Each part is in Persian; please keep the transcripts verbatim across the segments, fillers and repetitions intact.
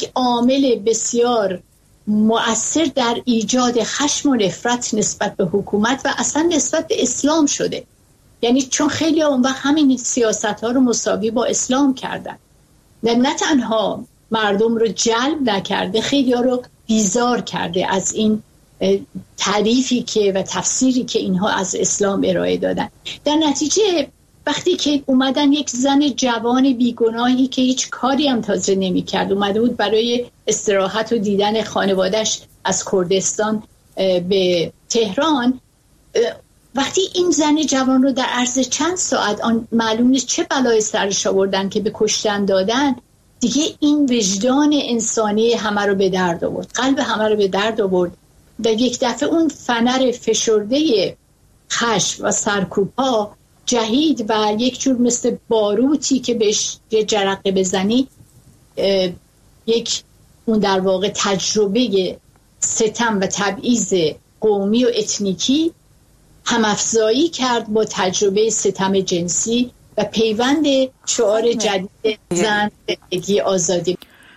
عامل بسیار مؤثر در ایجاد خشم و نفرت نسبت به حکومت و اصلا نسبت به اسلام شده. یعنی چون خیلی اون وقت همین سیاست ها رو مساوی با اسلام کردن و نه تنها مردم رو جلب نکرده، خیلی ها رو بیزار کرده از این تعریفی که و تفسیری که اینها از اسلام ارائه دادن. در نتیجه وقتی که اومدن یک زن جوان بیگناهی که هیچ کاری هم تازه نمی کرد اومده بود برای استراحت و دیدن خانوادهش از کردستان به تهران، وقتی این زن جوان رو در عرض چند ساعت آن معلوم نیست چه بلای سرش آوردن که به کشتن دادن، دیگه این وجدان انسانی همه رو به درد آورد، قلب همه رو به درد آورد و یک دفعه اون فنر فشرده خشم و سرکوب‌ها جهید و یک جور مثل باروتی که بهش یه جرقه بزنی یک اون در واقع تجربه ستم و تبعیض قومی و اتنیکی همافزایی کرد با تجربه ستم جنسی و پیوند شعار جدید زن زندگی آزادی.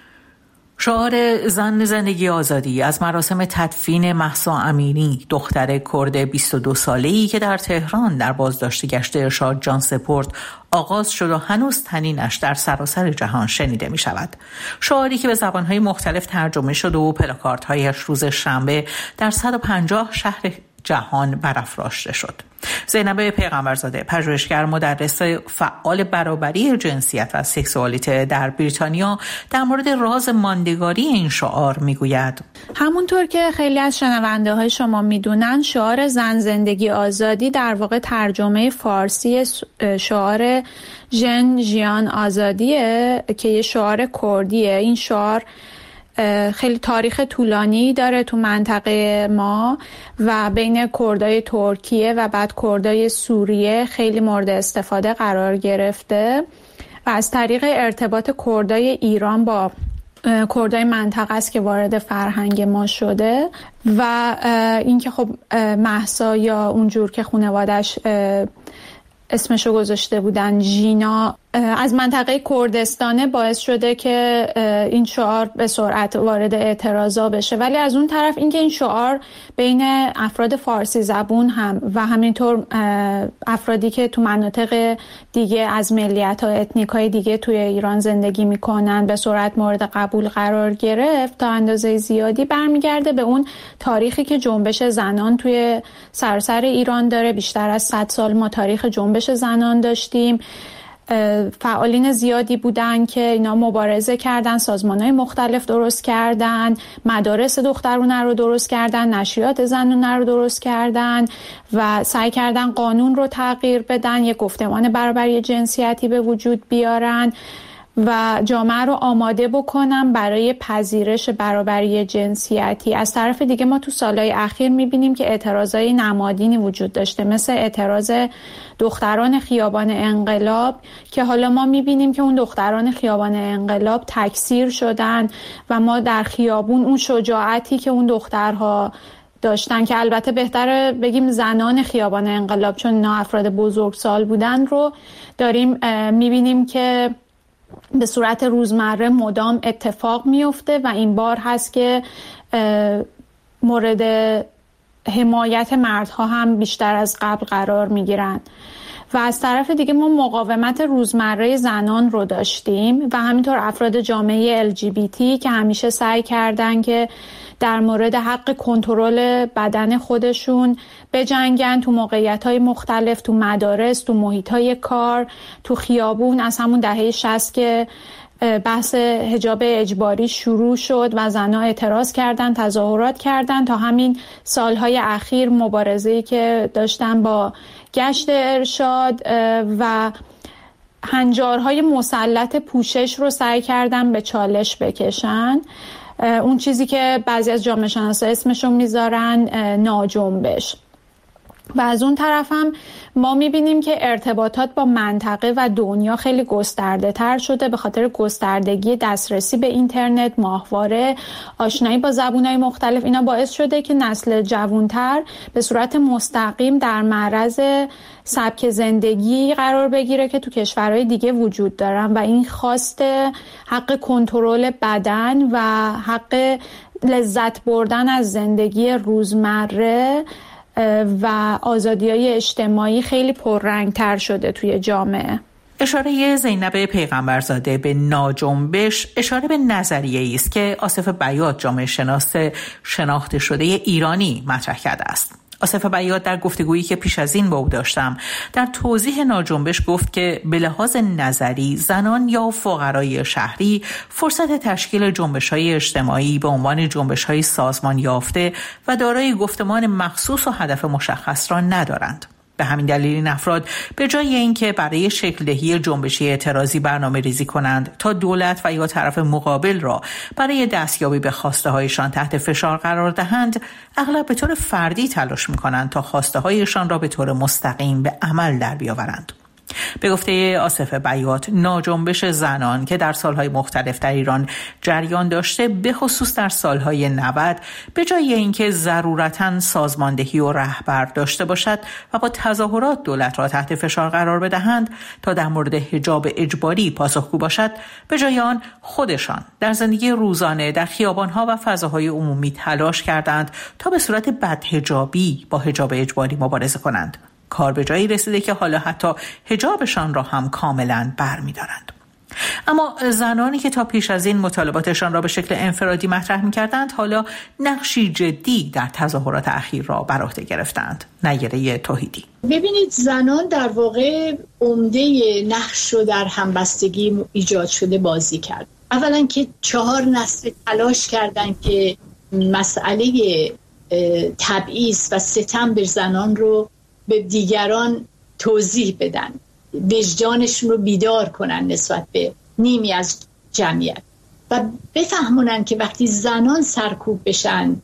شعار زن زندگی آزادی از مراسم تدفین مهسا امینی، دختر کرد بیست و دو ساله‌ای که در تهران در بازداشت گشت ارشاد جان سپرد آغاز شد و هنوز طنینش در سراسر جهان شنیده می شود. شعاری که به زبانهای مختلف ترجمه شد و پلاکاردهایش روز شنبه در صد و پنجاه شهر جهان برافراشته شد. زینب پیغمبرزاده، پژوهشگر مدرس فعال برابری جنسیت و سکسوالیته در بریتانیا، در مورد راز ماندگاری این شعار میگوید. همونطور که خیلی از شنونده های شما میدونن، شعار زن زندگی آزادی در واقع ترجمه فارسی شعار ژن ژیان آزادیه که یه شعار کردیه. این شعار خیلی تاریخ طولانی داره تو منطقه ما و بین کردای ترکیه و بعد کردای سوریه خیلی مورد استفاده قرار گرفته و از طریق ارتباط کردای ایران با کردای منطقه است که وارد فرهنگ ما شده و اینکه خب مهسا یا اونجور که خانواده‌اش اسمشو گذاشته بودن ژینا از منطقه کردستانه باعث شده که این شعار به سرعت وارد اعتراضا بشه. ولی از اون طرف اینکه این شعار بین افراد فارسی زبون هم و همینطور افرادی که تو مناطق دیگه از ملیت ها اتنیک های دیگه توی ایران زندگی میکنن به سرعت مورد قبول قرار گرفت، تا اندازه زیادی برمیگرده به اون تاریخی که جنبش زنان توی سراسر ایران داره. بیشتر از صد سال ما تاریخ جنبش زنان داشتیم. فعالین زیادی بودن که اینا مبارزه کردن، سازمان‌های مختلف درست کردن، مدارس دخترونه رو درست کردن، نشریات زنونه رو درست کردن و سعی کردن قانون رو تغییر بدن، یک گفتمان برابری جنسیتی به وجود بیارن و جامعه رو آماده بکنم برای پذیرش برابری جنسیتی. از طرف دیگه ما تو سالهای اخیر میبینیم که اعتراضای نمادینی وجود داشته، مثل اعتراض دختران خیابان انقلاب که حالا ما میبینیم که اون دختران خیابان انقلاب تکثیر شدن و ما در خیابون اون شجاعتی که اون دخترها داشتن، که البته بهتره بگیم زنان خیابان انقلاب چون اینا افراد بزرگسال بودن، رو داریم میبینیم که به صورت روزمره مدام اتفاق میفته و این بار هست که مورد حمایت مردها هم بیشتر از قبل قرار میگیرن. و از طرف دیگه ما مقاومت روزمره زنان رو داشتیم و همینطور افراد جامعه ال جی بی تی که همیشه سعی کردن که در مورد حق کنترل بدن خودشون بجنگن تو موقعیت‌های مختلف، تو مدارس، تو محیط‌های کار، تو خیابون. از همون دهه شصت که بحث حجاب اجباری شروع شد و زن‌ها اعتراض کردن، تظاهرات کردن، تا همین سالهای اخیر مبارزه‌ای که داشتن با گشت ارشاد و هنجارهای مسلط پوشش رو سعی کردن به چالش بکشن. اون چیزی که بعضی از جامعه شناسا اسمشون میذارن ناجنبش. و از اون طرف هم ما میبینیم که ارتباطات با منطقه و دنیا خیلی گسترده تر شده به خاطر گستردگی دسترسی به اینترنت، ماهواره، آشنایی با زبونهای مختلف. اینا باعث شده که نسل جوانتر به صورت مستقیم در معرض سبک زندگی قرار بگیره که تو کشورهای دیگه وجود دارن و این خواست حق کنترل بدن و حق لذت بردن از زندگی روزمره و آزادی‌های اجتماعی خیلی پررنگ‌تر شده توی جامعه. اشاره زینب پیغمبرزاده به ناجنبش اشاره به نظریه‌ای است که آصف بیات جامعه شناس شناخته شده ایرانی مطرح کرده است. آصف بیات در گفتگویی که پیش از این با او داشتم در توضیح ناجنبش گفت که به لحاظ نظری زنان یا فقرای شهری فرصت تشکیل جنبش‌های اجتماعی به عنوان جنبش‌های سازمان یافته و دارای گفتمان مخصوص و هدف مشخص را ندارند. به همین دلیل این افراد به جای اینکه برای شکل دهی جنبشی اعتراضی برنامه ریزی کنند تا دولت و یا طرف مقابل را برای دستیابی به خواسته هایشان تحت فشار قرار دهند، اغلب به طور فردی تلاش می کنند تا خواسته هایشان را به طور مستقیم به عمل در بیاورند. به گفته آصف بیات، ناجنبش زنان که در سالهای مختلف در ایران جریان داشته، به خصوص در سالهای نود، به جای اینکه ضرورتاً سازماندهی و رهبر داشته باشد و با تظاهرات دولت را تحت فشار قرار بدهند تا در مورد حجاب اجباری پاسخگو باشد، به جای آن خودشان در زندگی روزانه در خیابانها و فضاهای عمومی تلاش کردند تا به صورت بدحجابی با حجاب اجباری مبارزه کنند. کار به جایی رسیده که حالا حتی حجابشان را هم کاملاً برمی‌دارند. اما زنانی که تا پیش از این مطالباتشان را به شکل انفرادی مطرح می‌کردند، حالا نقشی جدی در تظاهرات اخیر را بر عهده گرفتند. نیره توحیدی: ببینید، زنان در واقع عمده نقش رو در همبستگی ایجاد شده بازی کرد. اولا که چهار نسل تلاش کردند که مسئله تبعیض و ستم بر زنان رو به دیگران توضیح بدن، وجدانشون رو بیدار کنن نسبت به نیمی از جمعیت و بفهمونن که وقتی زنان سرکوب بشن،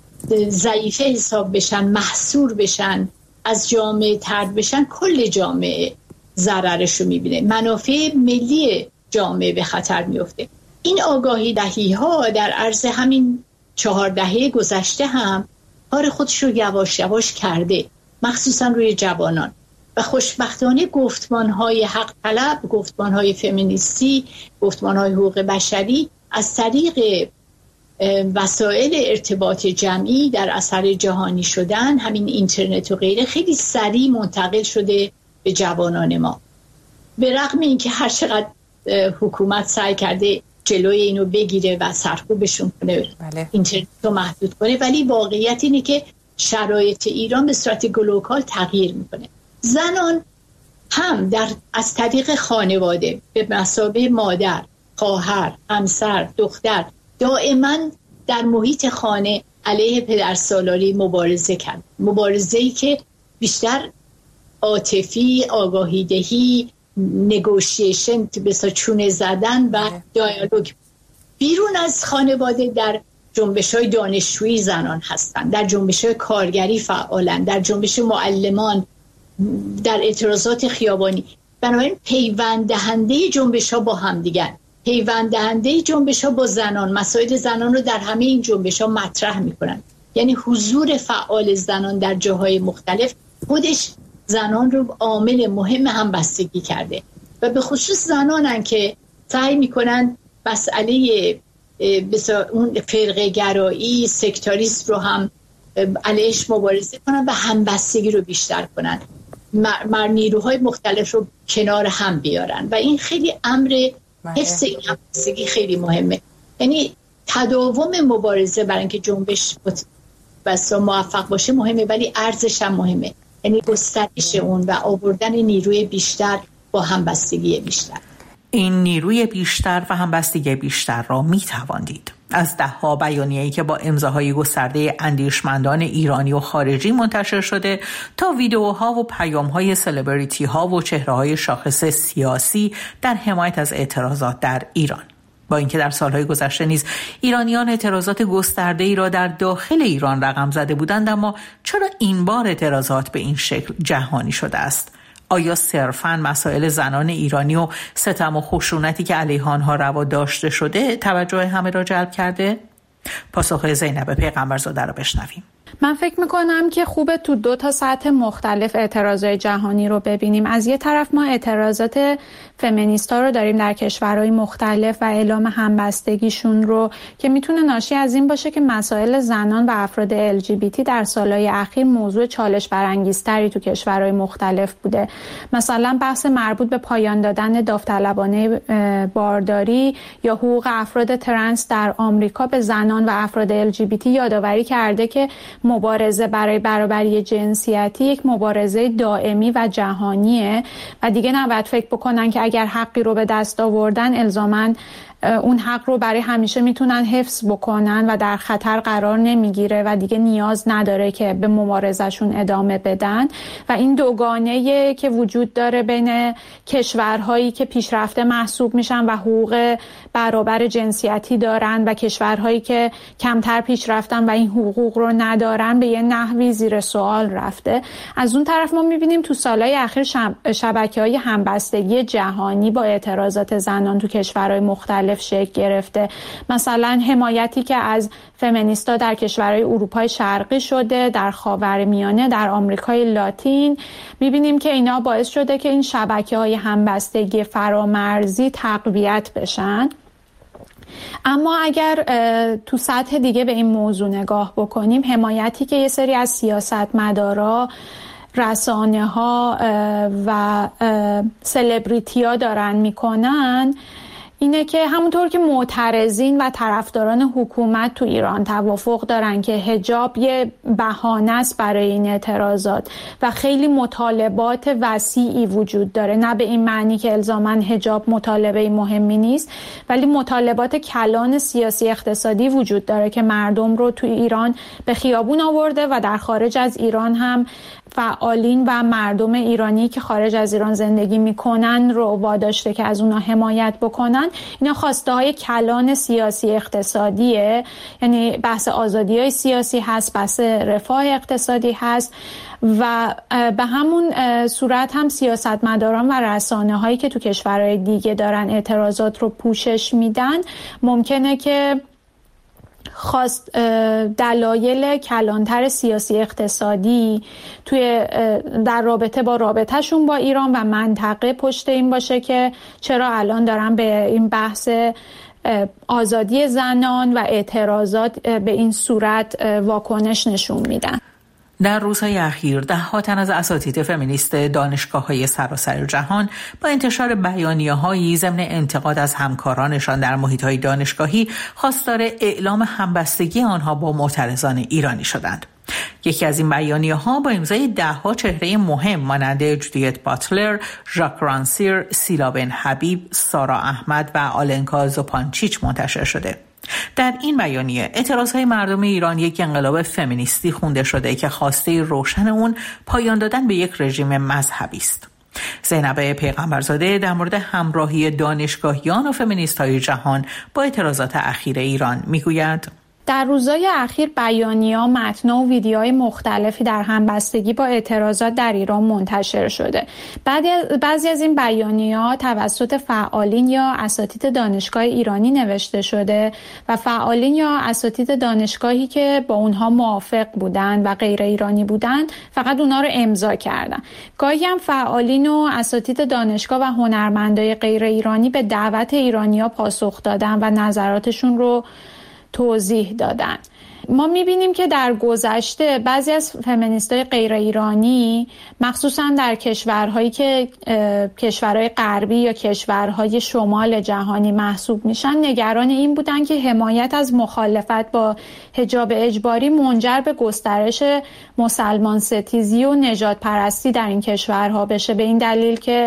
ضعیفه حساب بشن، محصور بشن، از جامعه طرد بشن، کل جامعه ضررش رو میبینه، منافع ملی جامعه به خطر میفته. این آگاهی دهی ها در عرض همین چهار دهه گذشته هم کار خودش رو یواش یواش کرده، مخصوصا روی جوانان. و خوشبختانه گفتمان‌های حق طلب، گفتمان‌های فمینیستی، گفتمان‌های حقوق بشری از طریق وسایل ارتباط جمعی در اثر جهانی شدن، همین اینترنت و غیره، خیلی سریع منتقل شده به جوانان ما. به رغم اینکه هر چقدر حکومت سعی کرده جلوی اینو بگیره و سرکوبشون کنه، بله. اینترنت رو محدود کنه، ولی واقعیت اینه که شرایط ایران به صورت گلوکال تغییر میکنه. زنان هم در از طریق خانواده به مثابه مادر، خواهر، همسر، دختر دائما در محیط خانه علیه پدرسالاری مبارزه کرد. مبارزه‌ای که بیشتر عاطفی، آگاهیدهی، نگوشیشن، بسا چونه زدن و دیالوگ. بیرون از خانواده در جنبش‌های دانشجویی زنان هستند، در جنبش‌های کارگری فعالن، در جنبش معلمان، در اعتراضات خیابانی. بنابراین پیوند دهنده جنبش‌ها با هم دیگر، پیوند دهنده جنبش‌ها با زنان، مسائل زنان رو در همه این جنبش‌ها مطرح می‌کنن. یعنی حضور فعال زنان در جاهای مختلف خودش زنان رو عامل مهم همبستگی کرده و به خصوص زنانن که سعی می‌کنن مسئله بسیار اون فرقه گرایی، سکتاریسم رو هم علیهش مبارزه کنن و همبستگی رو بیشتر کنن، مر نیروهای مختلف رو کنار هم بیارن و این خیلی امر حفظ این همبستگی خیلی مهمه. یعنی تداوم مبارزه برای اینکه جنبش بسیار موفق باشه مهمه، ولی ارزش هم مهمه، یعنی گسترش اون و آوردن نیروی بیشتر با همبستگی بیشتر. این نیروی بیشتر و همبستگی بیشتر را می توان دید از ده‌ها بیانیه‌ای که با امضاهای گسترده اندیشمندان ایرانی و خارجی منتشر شده تا ویدئوها و پیام‌های سلبریتی‌ها و چهره‌های شاخص سیاسی در حمایت از اعتراضات در ایران. با اینکه در سالهای گذشته نیز ایرانیان اعتراضات گسترده‌ای را در داخل ایران رقم زده بودند، اما چرا این بار اعتراضات به این شکل جهانی شده است؟ آیا صرفاً مسائل زنان ایرانی و ستم و خشونتی که علیه آنها روا داشته شده توجه همه را جلب کرده؟ پاسخ زینب پیغمبرزاده را بشنویم. من فکر میکنم که خوبه تو دو تا سطح مختلف اعتراضات جهانی رو ببینیم. از یه طرف ما اعتراضات فمینیستا رو داریم در کشورهای مختلف و اعلام همبستگیشون رو که میتونه ناشی از این باشه که مسائل زنان و افراد ال جی بی تی در سالهای اخیر موضوع چالش برانگیزتری تو کشورهای مختلف بوده. مثلا بحث مربوط به پایان دادن داوطلبانه بارداری یا حقوق افراد ترنس در آمریکا به زنان و افراد ال جی بی تی یادآوری کرده که مبارزه برای برابری جنسیتی یک مبارزه دائمی و جهانیه و دیگه نباید فکر بکنن که اگر حقی رو به دست آوردن الزاماً اون حق رو برای همیشه میتونن حفظ بکنن و در خطر قرار نمیگیره و دیگه نیاز نداره که به مبارزهشون ادامه بدن. و این دوگانه‌ای که وجود داره بین کشورهایی که پیشرفته محسوب میشن و حقوق برابر جنسیتی دارن و کشورهایی که کمتر پیشرفتن و این حقوق رو ندارن به یه نحوی زیر سوال رفته. از اون طرف ما میبینیم تو سالهای اخیر شبکه‌های همبستگی جهانی با اعتراضات زنان تو کشورهای مختلف شکل گرفته. مثلا حمایتی که از فمینیستا در کشورهای اروپای شرقی شده، در خاورمیانه، در آمریکای لاتین، میبینیم که اینا باعث شده که این شبکه‌های همبستگی فرامرزی تقویت بشن. اما اگر تو سطح دیگه به این موضوع نگاه بکنیم، حمایتی که یه سری از سیاستمدارا، رسانه ها و سلبریتی ها دارن میکنن اینه که همونطور که معترضین و طرفداران حکومت تو ایران توافق دارن که حجاب یه بهانه است برای این اعتراضات و خیلی مطالبات وسیعی وجود داره، نه به این معنی که الزاماً حجاب مطالبه مهمی نیست، ولی مطالبات کلان سیاسی اقتصادی وجود داره که مردم رو تو ایران به خیابون آورده و در خارج از ایران هم فعالین و مردم ایرانی که خارج از ایران زندگی میکنن رو واداشته که از اونا حمایت بکنن. اینا خواسته های کلان سیاسی اقتصادیه، یعنی بحث آزادی های سیاسی هست، بحث رفاه اقتصادی هست و به همون صورت هم سیاستمداران و رسانه هایی که تو کشورهای دیگه دارن اعتراضات رو پوشش میدن ممکنه که خواست دلایل کلانتر سیاسی اقتصادی توی در رابطه با رابطهشون با ایران و منطقه پشت این باشه که چرا الان دارن به این بحث آزادی زنان و اعتراضات به این صورت واکنش نشون میدن. در روزهای اخیر ده‌ها تن از اساتید فمینیست دانشگاه‌های سراسر جهان با انتشار بیانیه‌هایی ضمن انتقاد از همکارانشان در محیط‌های دانشگاهی خواستار اعلام همبستگی آنها با معترضان ایرانی شدند. یکی از این بیانیه‌ها با امضای ده‌ها چهره مهم مانند جودیت باتلر، ژاک رانسیر، سیلا بن حبیب، سارا احمد و آلنکا زوپانچیچ منتشر شده. در این بیانیه اعتراضهای مردم ایران یک انقلاب فمینیستی خونده شده که خواسته روشن اون پایان دادن به یک رژیم مذهبی است. زینب پیغمبرزاده در مورد همراهی دانشگاهیان و فمینیست‌های جهان با اعتراضات اخیر ایران میگوید: در روزهای اخیر بیانیه‌ها، متن‌ها و ویدیوهای مختلفی در همبستگی با اعتراضات در ایران منتشر شده. بعضی از این بیانیه‌ها توسط فعالین یا اساتید دانشگاه ایرانی نوشته شده و فعالین یا اساتید دانشگاهی که با اونها موافق بودن و غیر ایرانی بودن فقط اونها رو امضا کردن. گاهی هم فعالین و اساتید دانشگاه و هنرمندای غیر ایرانی به دعوت ایرانی‌ها پاسخ دادن و نظراتشون رو توضیح دادن. ما میبینیم که در گذشته بعضی از فمینیستای غیر ایرانی مخصوصا در کشورهایی که کشورهای غربی یا کشورهای شمال جهانی محسوب میشن نگران این بودن که حمایت از مخالفت با حجاب اجباری منجر به گسترش مسلمان ستیزی و نژاد پرستی در این کشورها بشه، به این دلیل که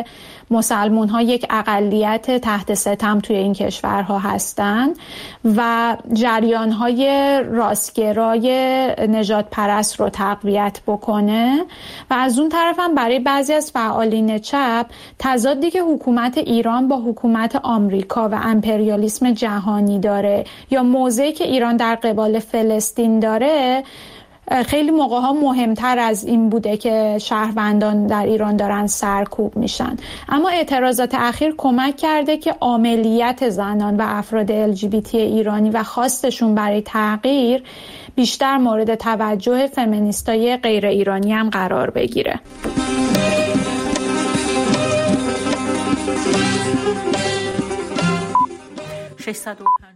مسلمون ها یک اقلیت تحت ستم توی این کشورها هستند و جریان های راستگرای نژاد پرست رو تقویت بکنه و از اون طرف هم برای بعضی از فعالین چپ تضادی که حکومت ایران با حکومت آمریکا و امپریالیسم جهانی داره یا موضعی که ایران در قبال فلسطین داره خیلی موقعها مهمتر از این بوده که شهروندان در ایران دارن سرکوب میشن. اما اعتراضات اخیر کمک کرده که عاملیت زنان و افراد ال جی بی تی ایرانی و خواستشون برای تغییر بیشتر مورد توجه فمینیستای غیر ایرانی هم قرار بگیره. ششصد و پنجاه